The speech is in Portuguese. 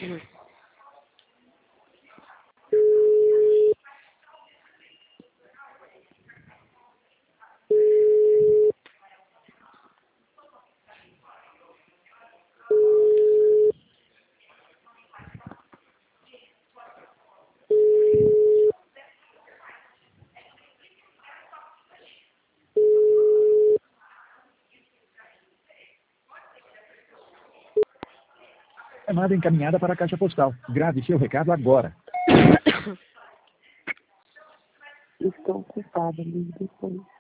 Chamada encaminhada para a caixa postal. Grave seu recado agora. Estou ocupada, ligue depois.